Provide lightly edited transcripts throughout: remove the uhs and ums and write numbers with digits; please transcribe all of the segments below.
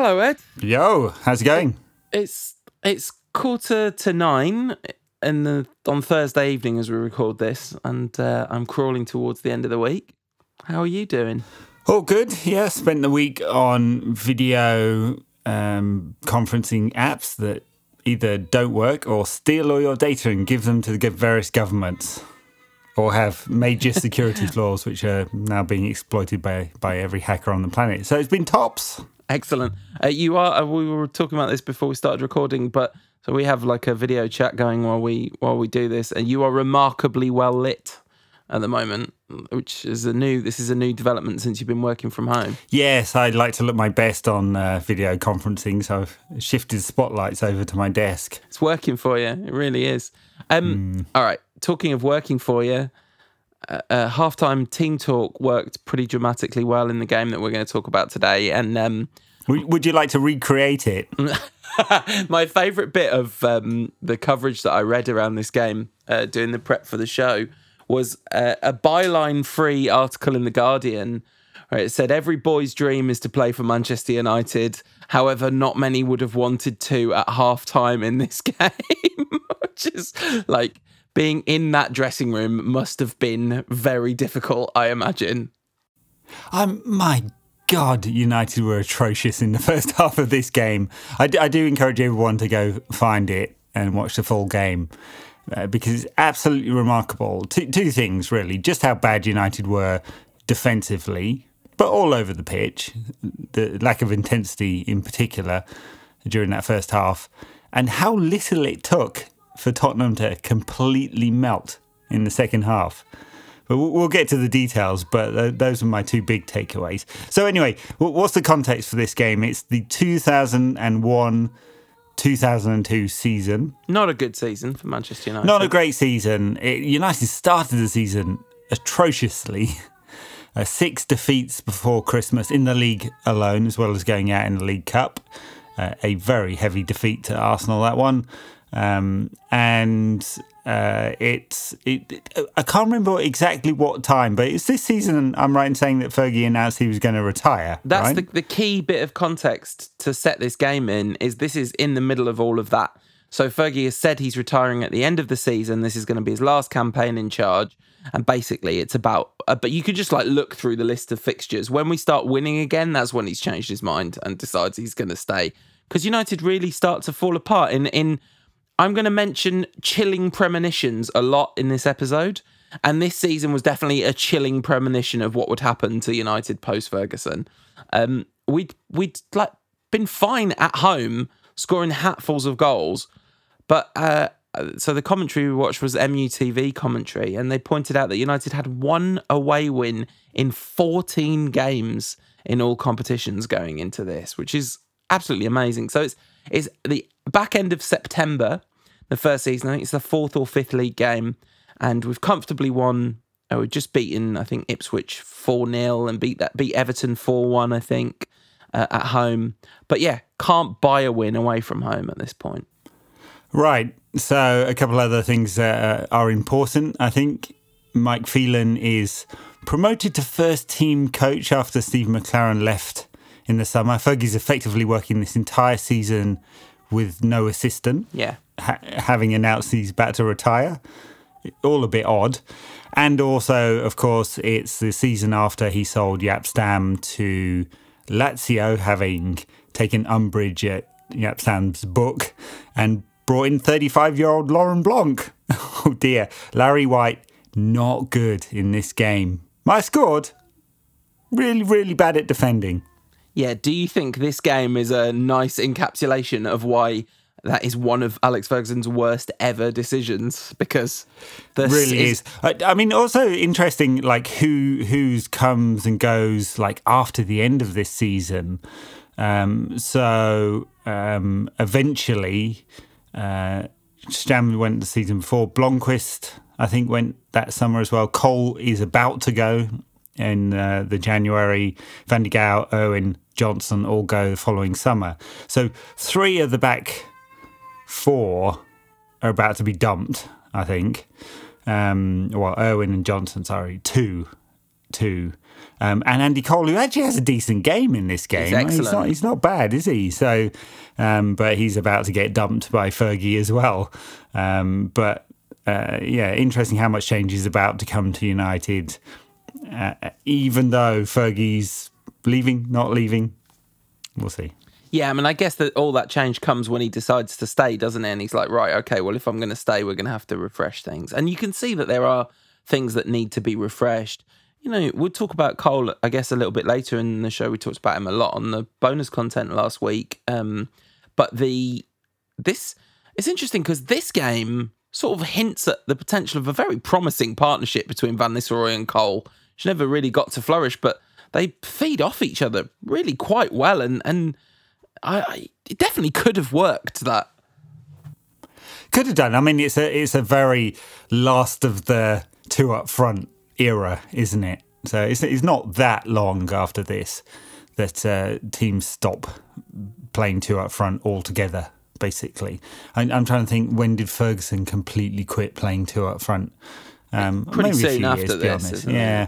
Hello, Ed. Yo, how's it going? It's 9:15 on Thursday evening as we record this, and I'm crawling towards the end of the week. How are you doing? All good. Yeah, spent the week on video conferencing apps that either don't work or steal all your data and give them to the various governments, or have major security flaws which are now being exploited by every hacker on the planet. So it's been tops. Excellent. We were talking about this before we started recording, but so we have like a video chat going while we do this, and you are remarkably well lit at the moment, which is a new development since you've been working from home. Yes, I'd like to look my best on video conferencing, so I've shifted spotlights over to my desk. It's working for you. It really is. All right. Talking of working for you, halftime team talk worked pretty dramatically well in the game that we're going to talk about today. And would you like to recreate it? My favourite bit of the coverage that I read around this game, doing the prep for the show, was a byline-free article in The Guardian. Where it said, every boy's dream is to play for Manchester United. However, not many would have wanted to at halftime in this game. Which is like, being in that dressing room must have been very difficult, I imagine. My God, United were atrocious in the first half of this game. I do encourage everyone to go find it and watch the full game. Because it's absolutely remarkable. Two things, really. Just how bad United were defensively, but all over the pitch. The lack of intensity in particular during that first half. And how little it took for Tottenham to completely melt in the second half. But we'll get to the details, but those are my two big takeaways. So anyway, what's the context for this game? It's the 2001-2002 season. Not a good season for Manchester United. Not a great season. United started the season atrociously. 6 defeats before Christmas in the league alone, as well as going out in the League Cup. A very heavy defeat to Arsenal, that one. I can't remember exactly what time, but it's this season I'm right in saying that Fergie announced he was going to retire. That's right? the key bit of context to set this game in, is this is in the middle of all of that. So Fergie has said he's retiring at the end of the season. This is going to be his last campaign in charge. And basically it's about, but you could just like look through the list of fixtures. When we start winning again, that's when he's changed his mind and decides he's going to stay. Because United really start to fall apart in I'm going to mention chilling premonitions a lot in this episode, and this season was definitely a chilling premonition of what would happen to United post-Ferguson. We'd like been fine at home, scoring hatfuls of goals, but so the commentary we watched was MUTV commentary, and they pointed out that United had one away win in 14 games in all competitions going into this, which is absolutely amazing. So it's the back end of September. The first season, I think it's the 4th or 5th league game, and we've comfortably won. We've just beaten, I think, Ipswich 4-0 and beat Everton 4-1, I think, at home. But yeah, can't buy a win away from home at this point. Right. So a couple other things that are important. I think Mike Phelan is promoted to first team coach after Steve McLaren left in the summer. Fergie's effectively working this entire season with no assistant. Yeah. Having announced he's about to retire. All a bit odd. And also, of course, it's the season after he sold Jaap Stam to Lazio, having taken umbrage at Jaap Stam's book and brought in 35-year-old Laurent Blanc. Oh dear. Larry White, not good in this game. Might have scored. Really, really bad at defending. Yeah, do you think this game is a nice encapsulation of why that is one of Alex Ferguson's worst ever decisions? Because this really is. I mean, also interesting, like who's comes and goes like after the end of this season. Eventually, Stam went the season before. Blomqvist, I think, went that summer as well. Cole is about to go in the January. Van der Gaal, Owen, Johnson all go the following summer. So 3 of the back 4 are about to be dumped, I think. Owen and Johnson, 2 too. And Andy Cole, who actually has a decent game in this game. He's excellent. He's not bad, is he? So, but he's about to get dumped by Fergie as well. Interesting how much change is about to come to United, even though Fergie's leaving, not leaving. We'll see. Yeah, I mean, I guess that all that change comes when he decides to stay, doesn't it? And he's like, right, okay, well, if I'm going to stay, we're going to have to refresh things. And you can see that there are things that need to be refreshed. You know, we'll talk about Cole, I guess, a little bit later in the show. We talked about him a lot on the bonus content last week. But it's interesting because this game sort of hints at the potential of a very promising partnership between Van Nistelrooy and Cole, which never really got to flourish, but they feed off each other really quite well, and it definitely could have worked. That could have done. I mean, it's a very last of the two up front era, isn't it? So it's not that long after this that teams stop playing two up front altogether. Basically, I'm trying to think, when did Ferguson completely quit playing two up front? Pretty soon after this, yeah.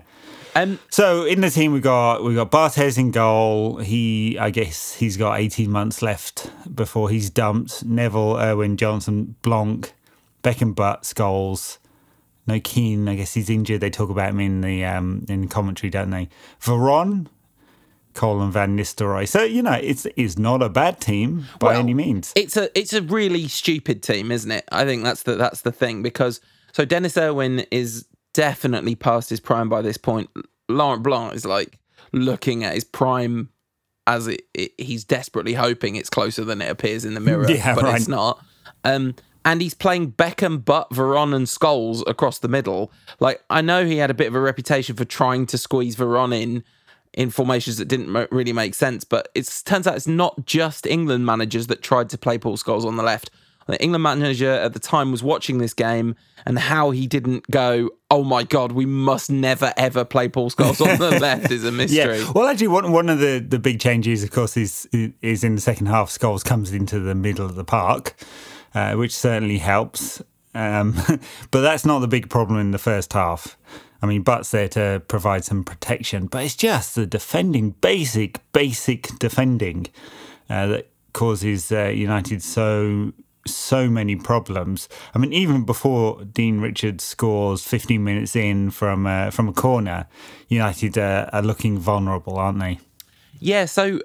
So in the team we got Barthez in goal. I guess he's got 18 months left before he's dumped. Neville, Irwin, Johnson, Blanc, Beckham, Butt, Scholes. No Keane. I guess he's injured. They talk about him in the commentary, don't they? Veron, Cole and Van Nistelrooy. So, you know, it's not a bad team by any means. It's a really stupid team, isn't it? I think that's the thing, because so Dennis Irwin is definitely past his prime by this point. Laurent Blanc is like looking at his prime as he's desperately hoping it's closer than it appears in the mirror, but right. It's not. And he's playing Beckham, Butt, Veron and Scholes across the middle. Like, I know he had a bit of a reputation for trying to squeeze Veron in formations that didn't really make sense, but it turns out it's not just England managers that tried to play Paul Scholes on the left. The England manager at the time was watching this game, and how he didn't go, oh my God, we must never ever play Paul Scholes on the left is a mystery. Yeah. Well, actually, one of the big changes, of course, is in the second half, Scholes comes into the middle of the park, which certainly helps. But that's not the big problem in the first half. I mean, Butt's there to provide some protection, but it's just the defending, basic defending that causes United so many problems. I mean, even before Dean Richards scores 15 minutes in from a corner, United are looking vulnerable, aren't they? Yeah, so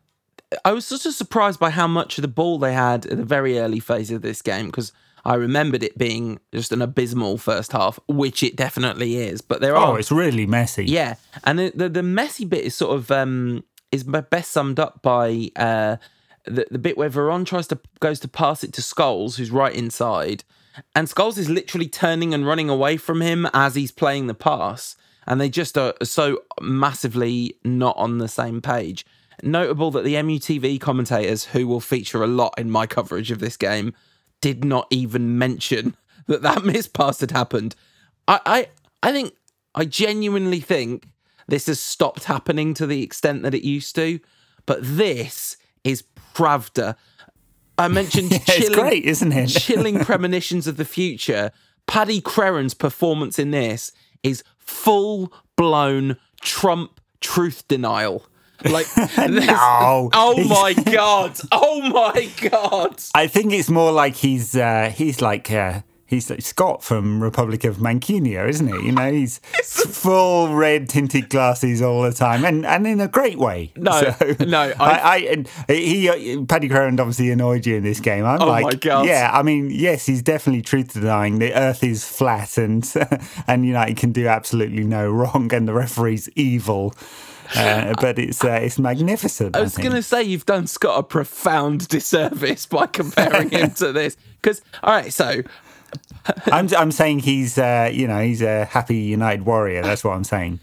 I was sort of surprised by how much of the ball they had at the very early phase of this game, because I remembered it being just an abysmal first half, which it definitely is. But it's really messy. Yeah, and the messy bit is sort of is best summed up by the bit where Veron goes to pass it to Scholes, who's right inside, and Scholes is literally turning and running away from him as he's playing the pass, and they just are so massively not on the same page. Notable that the MUTV commentators, who will feature a lot in my coverage of this game, did not even mention that missed pass had happened. I genuinely think this has stopped happening to the extent that it used to, but this is Pravda. I mentioned it's great, isn't it? Chilling premonitions of the future. Paddy Crerand's performance in this is full-blown Trump truth denial. Like, no. Oh my God. Oh my God. I think it's more like he's like Scott from Republic of Mancunia, isn't he? You know, he's full red tinted glasses all the time, and in a great way. No. Paddy Crerand obviously annoyed you in this game. I'm my God. Yeah, I mean, yes, he's definitely truth denying. The Earth is flat, and United can do absolutely no wrong, and the referee's evil. But it's magnificent. I was going to say, you've done Scott a profound disservice by comparing him to this. Because, all right, so I'm saying he's a happy United warrior. That's what I'm saying.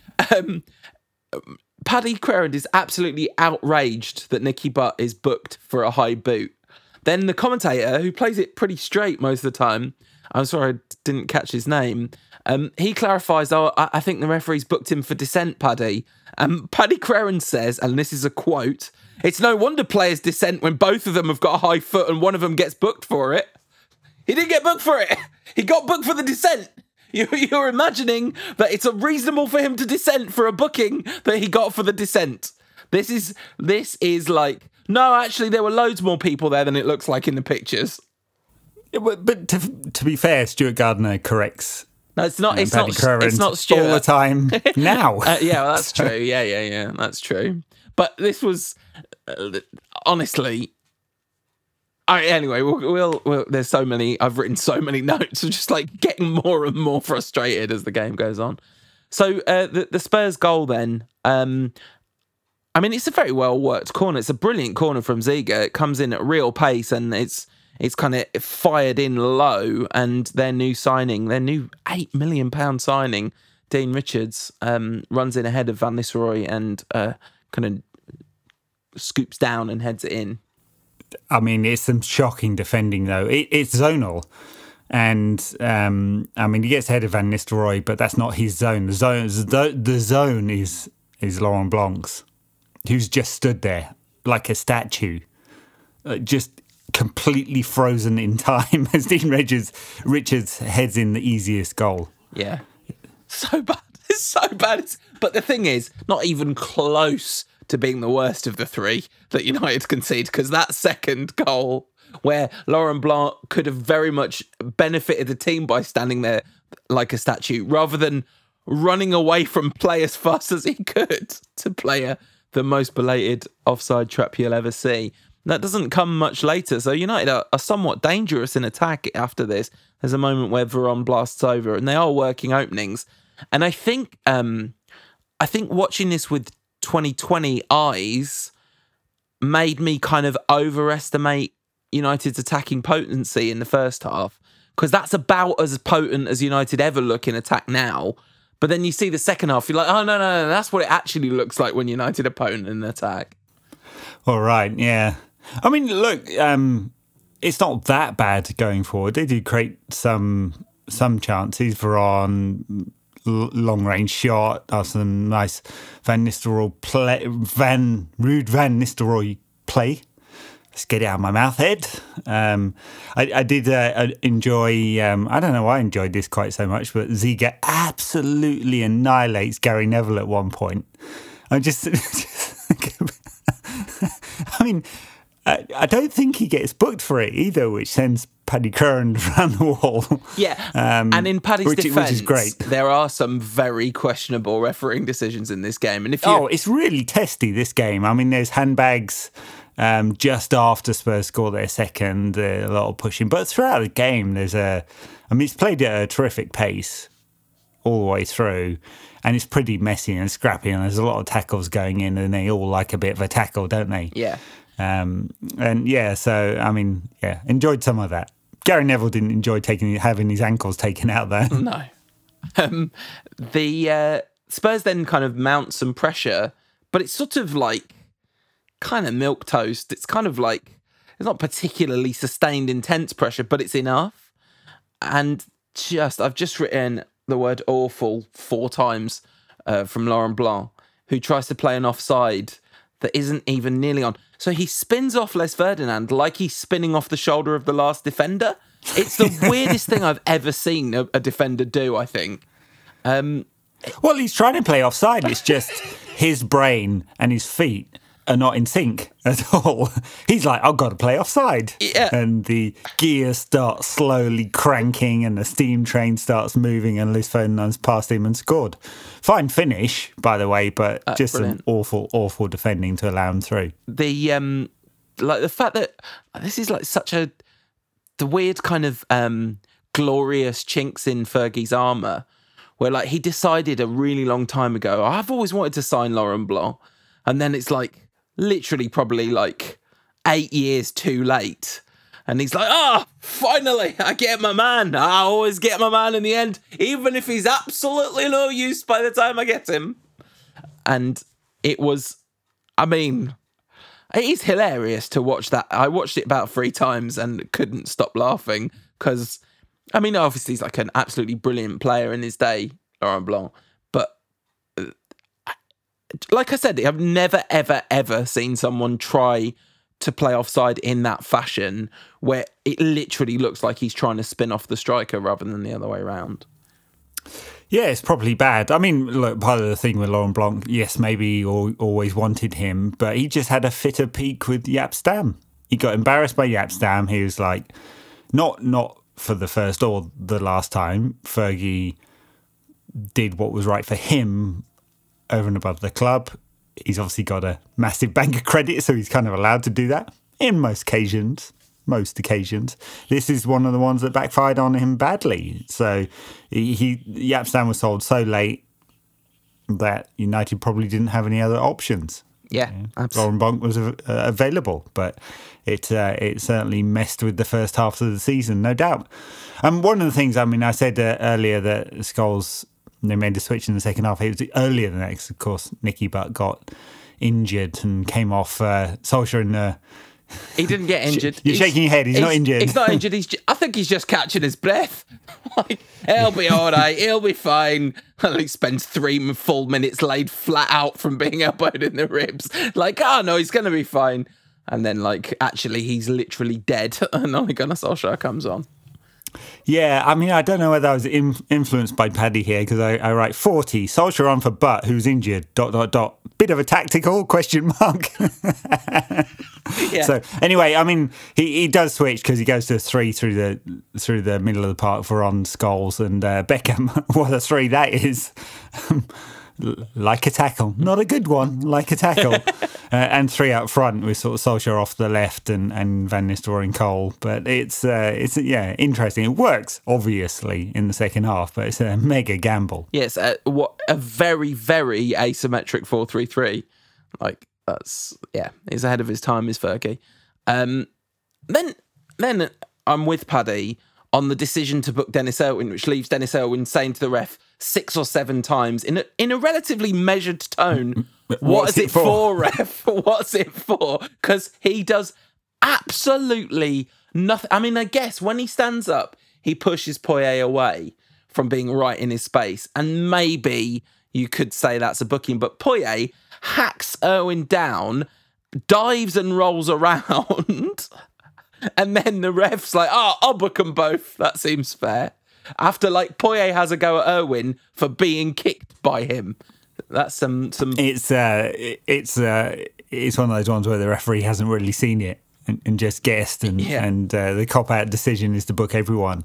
Paddy Crerand is absolutely outraged that Nicky Butt is booked for a high boot. Then the commentator, who plays it pretty straight most of the time, I'm sorry I didn't catch his name, he clarifies, I think the referee's booked him for dissent, Paddy. Paddy Crerand says, and this is a quote, "It's no wonder players dissent when both of them have got a high foot and one of them gets booked for it." He didn't get booked for it. He got booked for the dissent. You're imagining that it's reasonable for him to dissent for a booking that he got for the dissent. This is like, no, actually, there were loads more people there than it looks like in the pictures. Yeah, but to be fair, Stuart Gardner corrects. No, it's not. It's not Stuart all the time now. Yeah, well, that's true. Yeah, that's true. But this was honestly. Anyway, we'll. There's so many. I've written so many notes. I'm just like getting more and more frustrated as the game goes on. So the Spurs goal then. I mean, it's a very well worked corner. It's a brilliant corner from Ziege. It comes in at real pace, and it's kind of fired in low. And their new £8 million signing, Dean Richards, runs in ahead of Van Nistelrooy and kind of scoops down and heads it in. I mean, it's some shocking defending, though. It's zonal. And, I mean, he gets ahead of Van Nistelrooy, but that's not his zone. The zone is Laurent Blanc's, who's just stood there like a statue, just completely frozen in time as Dean Richards heads in the easiest goal. Yeah. So bad. It's so bad. But the thing is, not even close to being the worst of the three that United concede, because that second goal where Laurent Blanc could have very much benefited the team by standing there like a statue rather than running away from play as fast as he could to play the most belated offside trap you'll ever see. That doesn't come much later, so United are somewhat dangerous in attack after this. There's a moment where Veron blasts over and they are working openings. And I think watching this with 2020 eyes made me kind of overestimate United's attacking potency in the first half, because that's about as potent as United ever look in attack now. But then you see the second half, you're like, oh, no, that's what it actually looks like when United are potent in attack. All right, yeah. I mean, look, it's not that bad going forward. They do create some chances. Veron, long-range shot, some nice Van Nistelrooy play. Ruud Van Nistelrooy play. Let's get it out of my mouth, Ed. I did enjoy, I don't know why I enjoyed this quite so much, but Ziege absolutely annihilates Gary Neville at one point. I mean, I don't think he gets booked for it either, which sends Paddy Curran around the wall. Yeah, and in Paddy's defence, which is great. There are some very questionable refereeing decisions in this game. And it's really testy, this game. I mean, there's handbags just after Spurs score their second, a lot of pushing. But throughout the game, it's played at a terrific pace all the way through. And it's pretty messy and scrappy, and there's a lot of tackles going in, and they all like a bit of a tackle, don't they? Yeah. Enjoyed some of that. Gary Neville didn't enjoy having his ankles taken out there. No. The Spurs then kind of mount some pressure, but it's sort of like kind of milquetoast. It's kind of like, it's not particularly sustained, intense pressure, but it's enough. And I've just written the word awful 4 times from Laurent Blanc, who tries to play an offside that isn't even nearly on. So he spins off Les Ferdinand like he's spinning off the shoulder of the last defender. It's the weirdest thing I've ever seen a defender do, I think. Well, he's trying to play offside. It's just his brain and his feet are not in sync at all. He's like, I've got to play offside. Yeah. And the gear starts slowly cranking and the steam train starts moving and Les Ferdinand's passed him and scored. Fine finish, by the way, but just brilliant. Some awful defending to allow him through. The fact that this is like the weird kind of glorious chinks in Fergie's armour, where like he decided a really long time ago, I've always wanted to sign Laurent Blanc. And then it's like, literally probably like 8 years too late. And he's like, finally, I get my man. I always get my man in the end, even if he's absolutely no use by the time I get him. And it was, it is hilarious to watch that. I watched it about 3 times and couldn't stop laughing because, obviously he's like an absolutely brilliant player in his day, Laurent Blanc. But like I said, I've never, ever, ever seen someone try to play offside in that fashion where it literally looks like he's trying to spin off the striker rather than the other way around. Yeah, it's probably bad. I mean, look, part of the thing with Laurent Blanc, yes, maybe he always wanted him, but he just had a fitter peak with Jaap Stam. He got embarrassed by Jaap Stam. He was like, not for the first or the last time, Fergie did what was right for him over and above the club. He's obviously got a massive bank of credit, so he's kind of allowed to do that in most occasions. This is one of the ones that backfired on him badly. So Jaap Stam was sold so late that United probably didn't have any other options. Yeah, absolutely. Laurent Blanc was available, but it certainly messed with the first half of the season, no doubt. One of the things, I mean, I said earlier that Scholes, they made the switch in the second half. It was earlier than that, because, of course, Nicky Butt got injured and came off. Solskjaer in the... He didn't get injured. You're shaking your head. He's not injured. He's not injured. I think he's just catching his breath. Like, he'll be all right. He'll be fine. And he spends 3 full minutes laid flat out from being elbowed in the ribs. Like, oh no, he's going to be fine. And then, like, actually, he's literally dead. And Ole Gunnar Solskjaer comes on. Yeah, I mean, I don't know whether I was influenced by Paddy here, because I write 40. Solskjaer on for Butt, who's injured. ... Bit of a tactical question mark. Yeah. So anyway, I mean, he does switch because he goes to a 3 through the middle of the park for on Scholes and Beckham. What a 3 that is. Like a tackle, not a good one, like a tackle. And 3 out front with sort of Solskjaer off the left and Van Nistelrooy and Cole. But it's interesting. It works obviously in the second half, but it's a mega gamble. Yes, what a very, very asymmetric 4-3-3. Like, that's, yeah, he's ahead of his time, is Fergie. Then I'm with Paddy on the decision to book Dennis Irwin, which leaves Dennis Irwin saying to the ref 6 or 7 times in a relatively measured tone, what is it for, ref? What's it for? Because he does absolutely nothing. I mean, I guess when he stands up, he pushes Poyet away from being right in his space. And maybe you could say that's a booking, but Poyet hacks Irwin down, dives and rolls around, and then the ref's like, oh, I'll book them both. That seems fair. After, like, Poyet has a go at Irwin for being kicked by him. That's some. It's one of those ones where the referee hasn't really seen it and just guessed, and the cop out decision is to book everyone.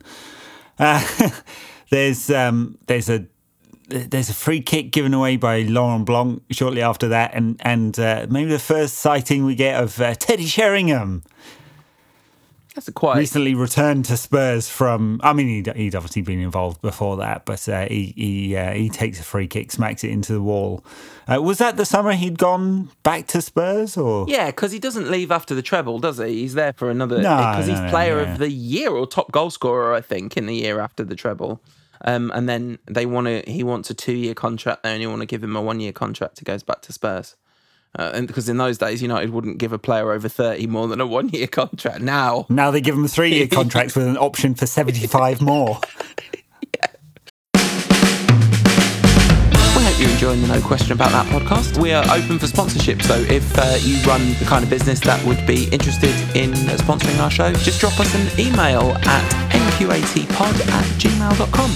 There's a free kick given away by Laurent Blanc shortly after that, and maybe the first sighting we get of Teddy Sheringham. That's quite recently returned to Spurs from. I mean, he'd obviously been involved before that, but he takes a free kick, smacks it into the wall. Was that the summer he'd gone back to Spurs, or? Yeah, because he doesn't leave after the treble, does he? He's there for another. Because he's player of the year or top goal scorer, I think, in the year after the treble. And then he wants a 2-year contract. They only want to give him a 1-year contract. He goes back to Spurs. And because in those days, United wouldn't give a player over 30 more than a 1-year contract. Now they give them 3-year contracts with an option for 75 more. Yeah. We hope you're enjoying the No Question About That podcast. We are open for sponsorship, so if you run the kind of business that would be interested in sponsoring our show, just drop us an email at nqatpod@gmail.com.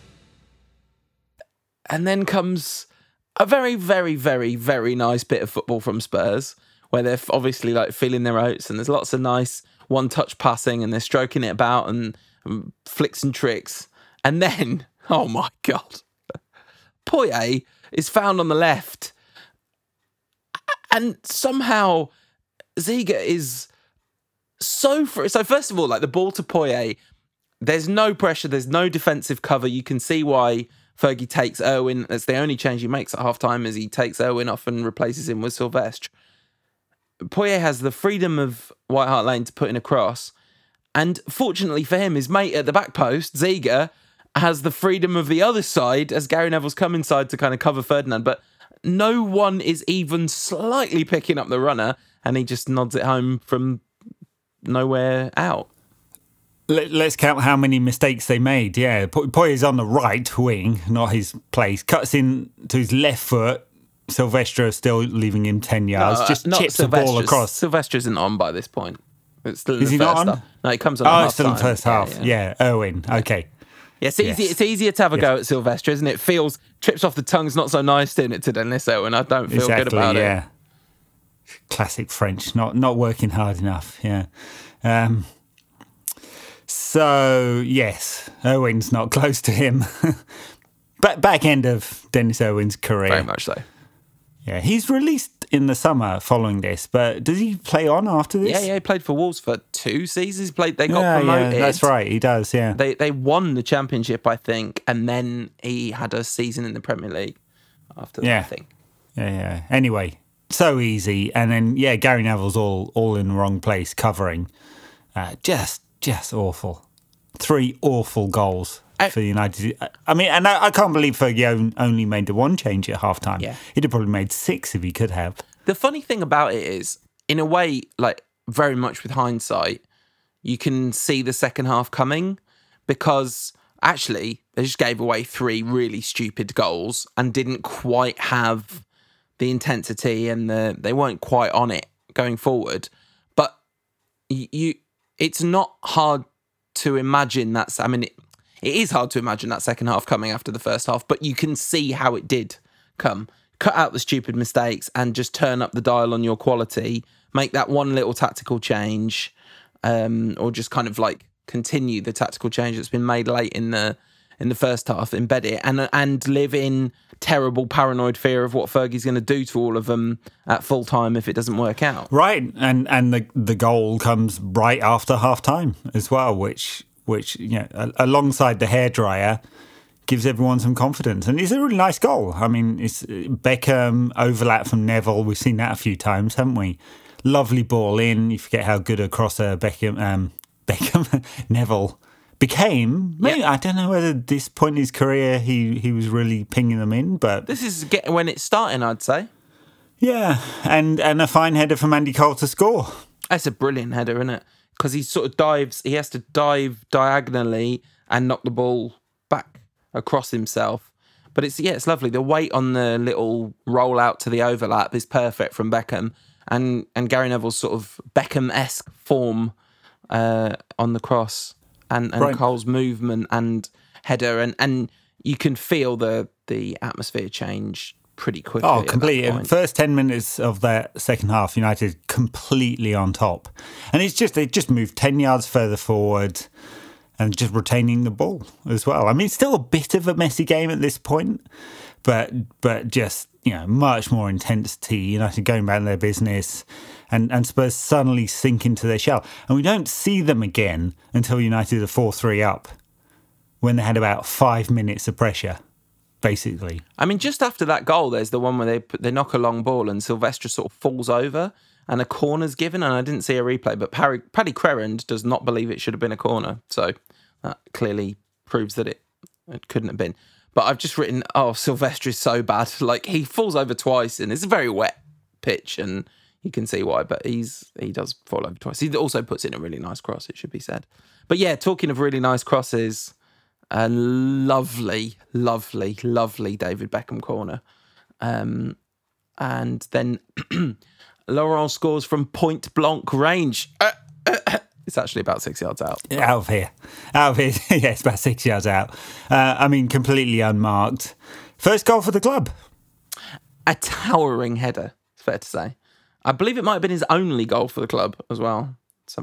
And then comes a very, very, very, very nice bit of football from Spurs, where they're obviously like feeling their oats, and there's lots of nice one-touch passing, and they're stroking it about and flicks and tricks. And then, oh my God, Poyet is found on the left, and somehow Ziege is so first of all, like, the ball to Poyet, there's no pressure, there's no defensive cover. You can see why Fergie takes Irwin. That's the only change he makes at half-time, is he takes Irwin off and replaces him with Silvestre. Poyet has the freedom of White Hart Lane to put in a cross, and fortunately for him, his mate at the back post, Ziege, has the freedom of the other side as Gary Neville's come inside to kind of cover Ferdinand, but no one is even slightly picking up the runner, and he just nods it home from nowhere out. Let's count how many mistakes they made. Yeah, Poyet's on the right wing, not his place. Cuts in to his left foot. Silvestre still leaving him 10 yards. Just chips the ball across. Silvestre isn't on by this point. It's still in Is the he first not on? half. No, he comes on. Oh, it's still in the first half. Yeah, Irwin. Okay. Yeah, it's easy. Yes. It's easier to have a go at Silvestre, isn't it? Feels trips off the tongue's not so nice, doing it to Denisot, and I don't feel good about it. Classic French, not working hard enough. Yeah. So yes, Irwin's not close to him. Back end of Dennis Irwin's career, Very much so. Yeah, he's released in the summer following this, but does he play on after this? Yeah, he played for Wolves for 2 seasons. They got promoted. Yeah, that's right, he does, yeah. They won the Championship, I think, and then he had a season in the Premier League after that, I think. Yeah. Anyway, so easy. And then, Gary Neville's all in the wrong place, covering. Just awful. 3 awful goals for United. I mean, and I can't believe Fergie only made the 1 change at half-time. Yeah. He'd have probably made 6 if he could have. The funny thing about it is, in a way, like very much with hindsight, you can see the second half coming because actually they just gave away 3 really stupid goals and didn't quite have the intensity and they weren't quite on it going forward. But it's not hard to imagine it is hard to imagine that second half coming after the first half, but you can see how it did come. Cut out the stupid mistakes and just turn up the dial on your quality, make that one little tactical change, or just kind of like continue the tactical change that's been made late in the first half, embed it, and live in terrible paranoid fear of what Fergie's going to do to all of them at full time if it doesn't work out. Right, and the goal comes right after half time as well, which alongside the hairdryer gives everyone some confidence, and it's a really nice goal. I mean, it's Beckham overlap from Neville. We've seen that a few times, haven't we? Lovely ball in. You forget how good a crosser Beckham Neville became. Maybe, I don't know whether at this point in his career he was really pinging them in, but this is when it's starting, I'd say. Yeah, and a fine header from Andy Cole to score. That's a brilliant header, isn't it? Because he sort of dives. He has to dive diagonally and knock the ball back across himself. But it's lovely. The weight on the little roll out to the overlap is perfect from Beckham, and Gary Neville's sort of Beckham-esque form on the cross. And right. Cole's movement and header, and you can feel the atmosphere change pretty quickly. Oh, completely. First 10 minutes of that second half, United completely on top. And they just moved 10 yards further forward and just retaining the ball as well. I mean, it's still a bit of a messy game at this point, but just, much more intensity. United going about their business. And Spurs suddenly sink into their shell. And we don't see them again until United are 4-3 up, when they had about 5 minutes of pressure, basically. I mean, just after that goal, there's the one where they knock a long ball and Silvestre sort of falls over and a corner's given. And I didn't see a replay, but Paddy Crerand does not believe it should have been a corner. So that clearly proves that it couldn't have been. But I've just written, Silvestre is so bad. Like, he falls over twice and it's a very wet pitch and you can see why, but he does fall over twice. He also puts in a really nice cross, it should be said. But yeah, talking of really nice crosses, a lovely, lovely, lovely David Beckham corner. And then Laurent scores from point blank range. It's actually about 6 yards out. Out of here. Yeah, it's about 6 yards out. I mean, completely unmarked. First goal for the club. A towering header, it's fair to say. I believe it might have been his only goal for the club as well.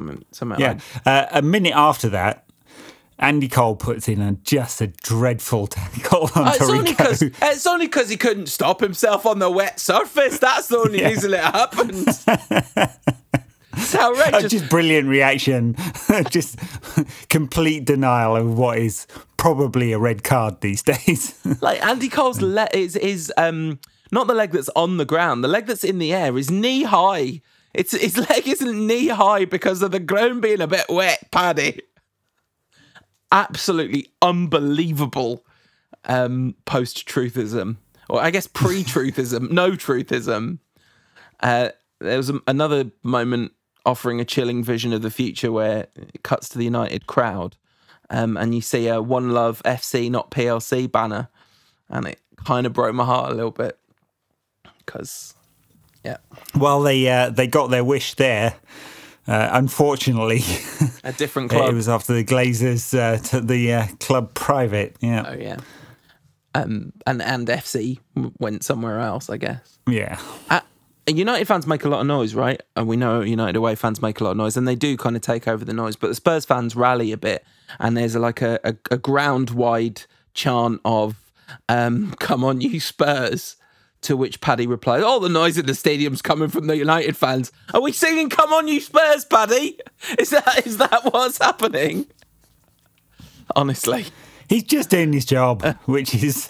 A minute after that, Andy Cole puts in just a dreadful tackle on Torrico. It's only because he couldn't stop himself on the wet surface. That's the only reason it happened. It's outrageous. Just brilliant reaction. Just complete denial of what is probably a red card these days. Like Andy Cole's is not the leg that's on the ground. The leg that's in the air is knee high. His leg isn't knee high because of the ground being a bit wet, Paddy. Absolutely unbelievable post-truthism. Or I guess pre-truthism. No truthism. There was another moment offering a chilling vision of the future where it cuts to the United crowd and you see a One Love FC, not PLC banner. And it kind of broke my heart a little bit. Because, yeah. Well, they got their wish there. Unfortunately, a different club. It was after the Glazers took the club private. Yeah. Oh yeah. And FC went somewhere else, I guess. Yeah. United fans make a lot of noise, right? And we know United away fans make a lot of noise, and they do kind of take over the noise. But the Spurs fans rally a bit, and there's a ground-wide chant of "Come on, you Spurs!" To which Paddy replies, "Oh, the noise in the stadium's coming from the United fans. Are we singing 'Come on, you Spurs,' Paddy? Is that what's happening?" Honestly. He's just doing his job, which is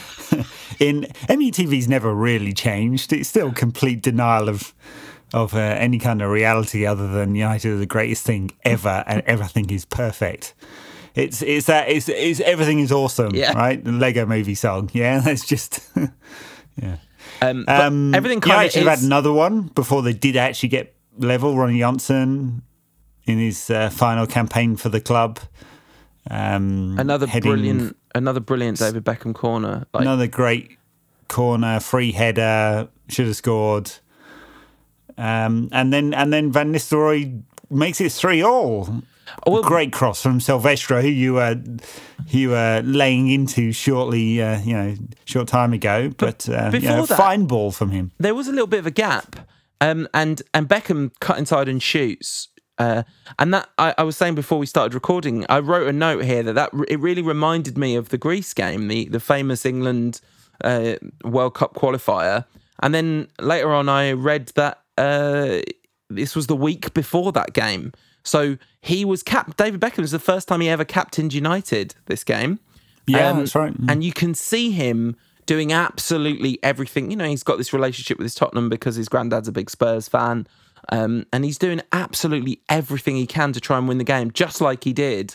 in MUTV's never really changed. It's still complete denial of any kind of reality other than United are the greatest thing ever, and everything is perfect. It's everything is awesome, right? The Lego Movie song, yeah. That's just yeah. Everything kind United of should have had another one before they did actually get level. Ronnie Johnson in his final campaign for the club. Another brilliant David Beckham corner. Another great corner, free header, should have scored. And then Van Nistelrooy makes it 3-3. Well, great cross from Silvestre, who you were laying into short time ago. But before that, fine ball from him. There was a little bit of a gap, and Beckham cut inside and shoots. And that I was saying before we started recording, I wrote a note here that it really reminded me of the Greece game, the famous England World Cup qualifier. And then later on, I read that this was the week before that game. So he was David Beckham was the first time he ever captained United this game. Yeah, that's right. And you can see him doing absolutely everything. He's got this relationship with his Tottenham because his granddad's a big Spurs fan. And he's doing absolutely everything he can to try and win the game, just like he did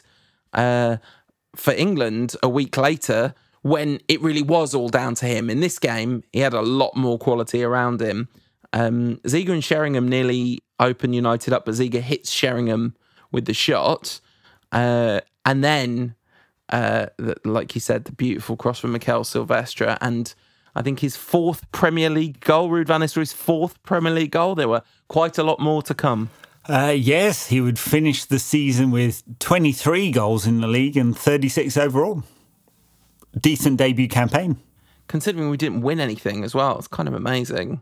for England a week later when it really was all down to him. In this game, he had a lot more quality around him. Ziege and Sheringham nearly open United up, but Ziege hits Sheringham with the shot. And then, like you said, the beautiful cross from Mikel Silvestre, and I think his fourth Premier League goal, Ruud van Nistelrooy's fourth Premier League goal. There were quite a lot more to come. Yes, he would finish the season with 23 goals in the league and 36 overall. Decent debut campaign. Considering we didn't win anything as well, it's kind of amazing.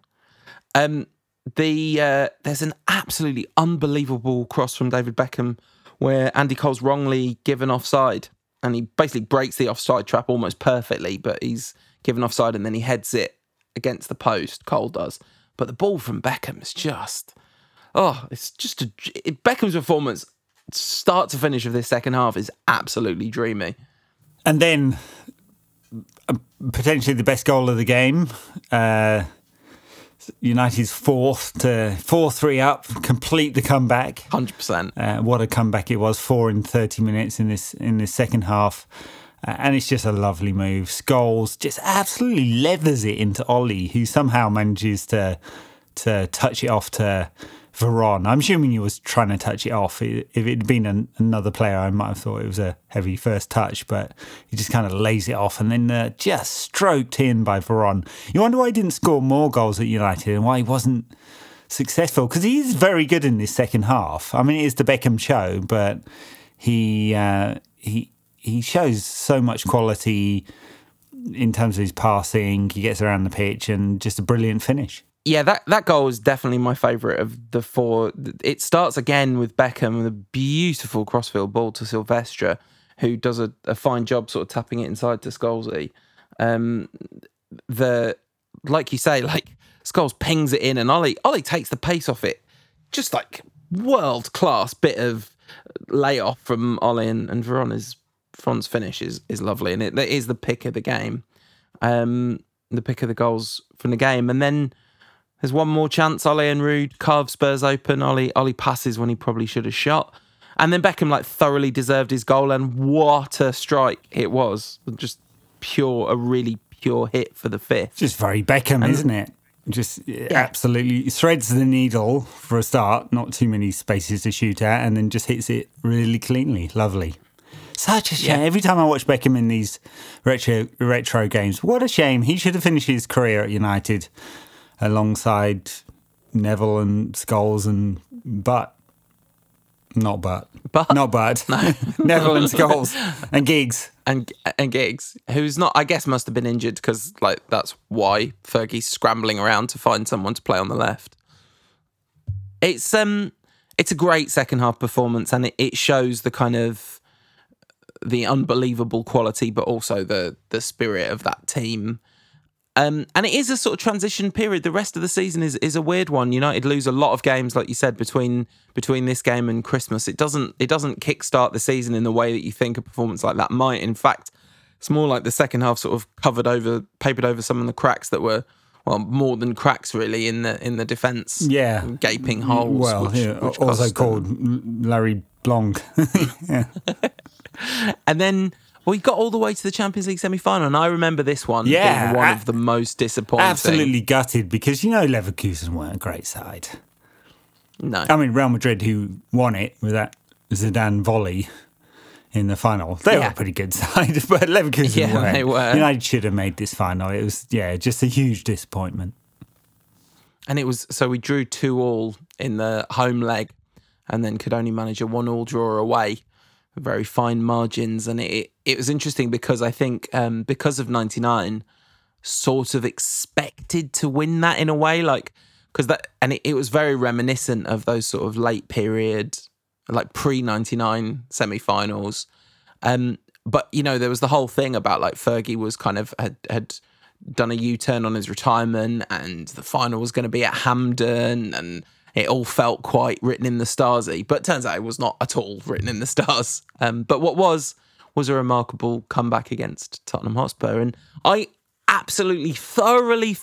There's an absolutely unbelievable cross from David Beckham where Andy Cole's wrongly given offside, and he basically breaks the offside trap almost perfectly, but he's given offside and then he heads it against the post, Cole does. But the ball from Beckham is Beckham's performance start to finish of this second half is absolutely dreamy. And then potentially the best goal of the game, United's 4-3 up, complete the comeback. 100%. What a comeback it was, 4 in 30 minutes in this second half. And it's just a lovely move. Scholes just absolutely leathers it into Ollie, who somehow manages to touch it off to Veron. I'm assuming he was trying to touch it off. If it had been another player, I might have thought it was a heavy first touch, but he just kind of lays it off and then just stroked in by Veron. You wonder why he didn't score more goals at United and why he wasn't successful, because he is very good in this second half. I mean, it is the Beckham show, but he shows so much quality in terms of his passing. He gets around the pitch and just a brilliant finish. Yeah, that goal is definitely my favourite of the four. It starts again with Beckham with a beautiful crossfield ball to Silvestre, who does a fine job sort of tapping it inside to Scholesy. Like you say, Scholes pings it in and Ollie takes the pace off it. Just world-class bit of layoff from Ollie and Veron's finish is lovely, and it is the pick of the game, the pick of the goals from the game. And then there's one more chance. Ollie and Ruud carve Spurs open. Ollie passes when he probably should have shot, and then Beckham thoroughly deserved his goal. And what a strike it was! Just a really pure hit for the fifth. Just very Beckham, isn't it? Just absolutely threads the needle for a start. Not too many spaces to shoot at, and then just hits it really cleanly. Lovely. Such a shame. Yeah. Every time I watch Beckham in these retro games, what a shame. He should have finished his career at United alongside Neville and Scholes, but Not but. But Not but. No. Netherlands goals and Giggs. And Giggs, who's not, I guess, must have been injured because, like, that's why Fergie's scrambling around to find someone to play on the left. It's a great second half performance, and it shows the kind of the unbelievable quality, but also the spirit of that team. And it is a sort of transition period. The rest of the season is a weird one. United lose a lot of games, like you said, between this game and Christmas. It doesn't kickstart the season in the way that you think a performance like that might. In fact, it's more like the second half sort of papered over some of the cracks that were, well, more than cracks really in the defence. Yeah, gaping holes. Well, which also called Larry Blanc. Yeah. And then we got all the way to the Champions League semi-final, and I remember this one being one of the most disappointing. Absolutely gutted, because Leverkusen weren't a great side. No. I mean, Real Madrid, who won it with that Zidane volley in the final, they were a pretty good side, but Leverkusen weren't. They were. United should have made this final. It was, just a huge disappointment. And it was, so we drew 2-2 in the home leg, and then could only manage a 1-1 draw away. Very fine margins, and it was interesting because I think because of 99 sort of expected to win that in a way, like, because that, and it was very reminiscent of those sort of late period, like pre-99 semi-finals. But there was the whole thing about, like, Fergie was kind of had done a U-turn on his retirement, and the final was going to be at Hampden, and it all felt quite written in the stars-y, but turns out it was not at all written in the stars. But what was a remarkable comeback against Tottenham Hotspur. And I absolutely, thoroughly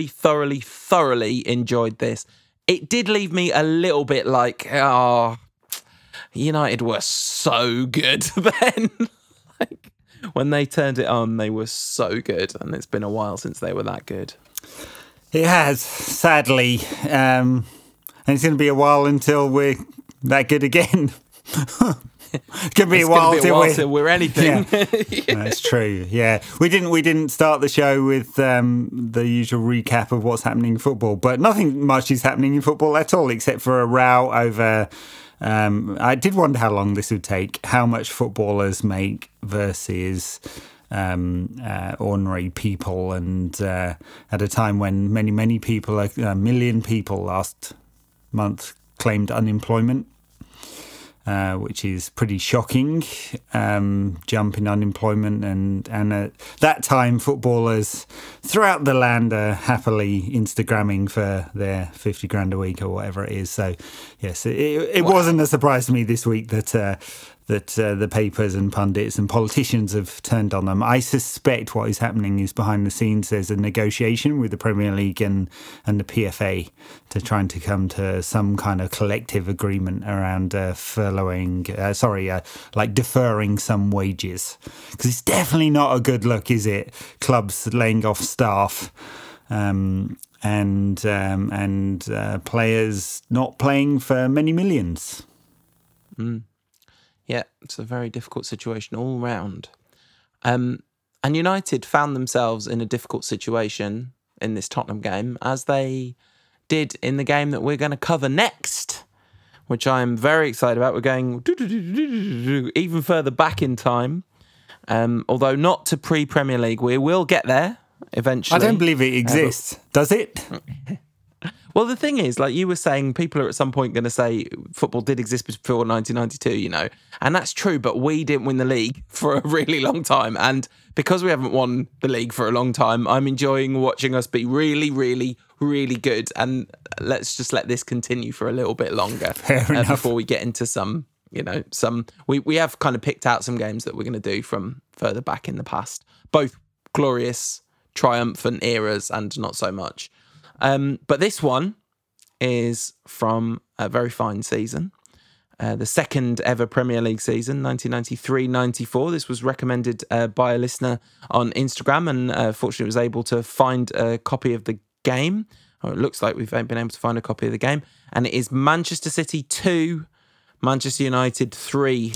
enjoyed this. It did leave me a little bit like, United were so good then. Like, when they turned it on, they were so good. And it's been a while since they were that good. It has, sadly. And it's going to be a while until we're that good again. It's going to be a while till we're anything. Yeah. That's true. Yeah, we didn't start the show with the usual recap of what's happening in football, but nothing much is happening in football at all, except for a row over. I did wonder how long this would take, how much footballers make versus ordinary people, and at a time when many people, like a million people last month, claimed unemployment, which is pretty shocking. Jump in unemployment, and at that time, footballers throughout the land are happily Instagramming for their 50 grand a week or whatever it is. So, yes, it wasn't a surprise to me this week that the papers and pundits and politicians have turned on them. I suspect what is happening is behind the scenes there's a negotiation with the Premier League and the PFA to trying to come to some kind of collective agreement around deferring some wages. Because it's definitely not a good look, is it? Clubs laying off staff and players not playing for many millions. Mm. Yeah, it's a very difficult situation all round. And United found themselves in a difficult situation in this Tottenham game, as they did in the game that we're going to cover next, which I'm very excited about. We're going even further back in time, although not to pre-Premier League. We will get there eventually. I don't believe it exists. Does it? Well, the thing is, like you were saying, people are at some point going to say football did exist before 1992, and that's true, but we didn't win the league for a really long time. And because we haven't won the league for a long time, I'm enjoying watching us be really, really, really good. And let's just let this continue for a little bit longer before we get into we have kind of picked out some games that we're going to do from further back in the past, both glorious, triumphant eras and not so much. But this one is from a very fine season, the second ever Premier League season, 1993-94. This was recommended by a listener on Instagram, and fortunately was able to find a copy of the game. Or it looks like we've been able to find a copy of the game, and it is Manchester City 2, Manchester United 3.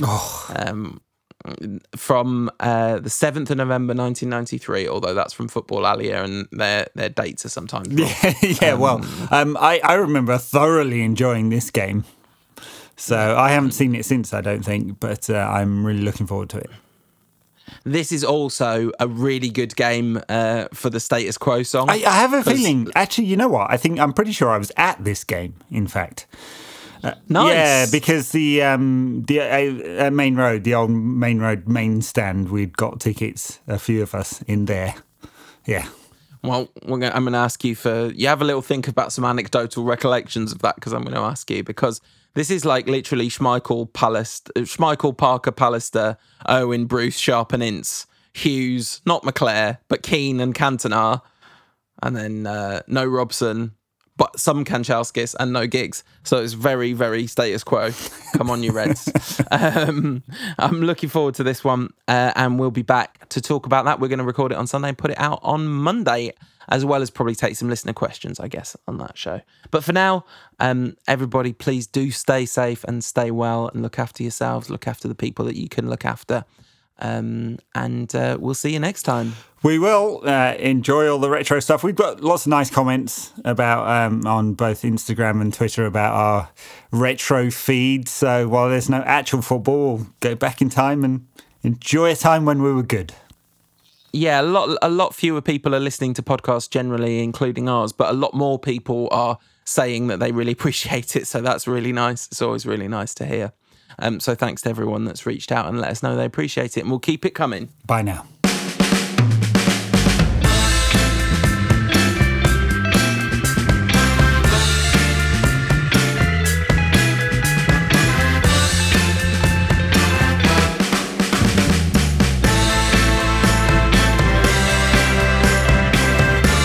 From the 7th of November 1993, although that's from Football Alia and their dates are sometimes wrong. I remember thoroughly enjoying this game. So I haven't seen it since, I don't think, but I'm really looking forward to it. This is also a really good game for the Status Quo song. I have a feeling, actually, you know what? I'm pretty sure I was at this game, in fact. Nice. Yeah, because the main road, the old main road main stand, we'd got tickets, a few of us in there. Yeah. Well, I'm going to ask you you have a little think about some anecdotal recollections of that, because I'm going to ask you, because this is like literally Schmeichel, Parker, Pallister, Owen, Bruce, Sharp and Ince, Hughes, not McClare, but Keane and Cantona, and then no Robson, but some Kanchelskis and no Giggs. So it's very, very Status Quo. Come on, you Reds. I'm looking forward to this one, and we'll be back to talk about that. We're going to record it on Sunday and put it out on Monday, as well as probably take some listener questions, I guess, on that show. But for now, everybody, please do stay safe and stay well and look after yourselves, look after the people that you can look after. And we'll see you next time. We will enjoy all the retro stuff. We've got lots of nice comments about on both Instagram and Twitter about our retro feed. So while there's no actual football, we'll go back in time and enjoy a time when we were good. Yeah, a lot fewer people are listening to podcasts generally, including ours, but a lot more people are saying that they really appreciate it. So that's really nice. It's always really nice to hear. So thanks to everyone that's reached out and let us know they appreciate it, and we'll keep it coming. Bye now.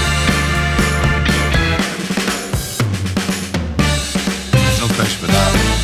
No question about that.